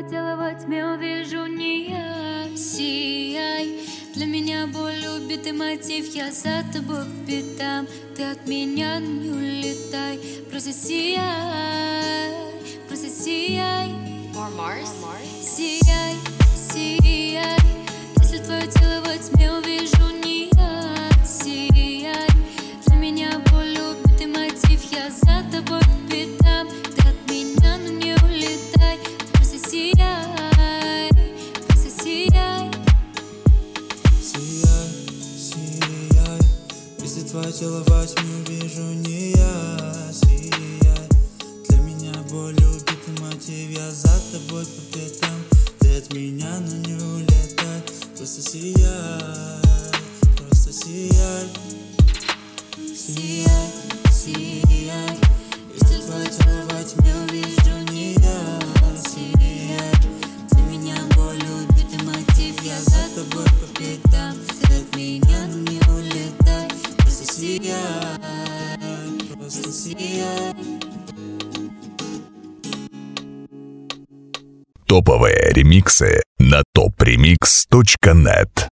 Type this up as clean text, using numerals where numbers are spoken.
тело во тьме увижу не я. Сияй, для меня боль убитый мотив. Я за тобой по пятам, ты от меня не улетай. Просто сияй, просто сияй. Сияй, сияй, если твое тело во тьме увижу не я. Сияй, для меня боль убитый мотив. Я за тобой по пятам, ты от меня, но не улетай. Просто сияй, просто сияй. Сияй, сияй, если твое тело во тьме увижу не я. Сияй, для меня боль убитый мотив. Я за тобой по пятам, ты от меня, но не улетай. Просто сияй, просто сияй. Сияй, сияй, если твое тело во тьме увижу не я. Сияй, для меня боль убитый мотив. Я за тобой по пятам, ты от меня, но не улетай. Просто сияй, просто сияй. Топовые ремиксы на topremix.net.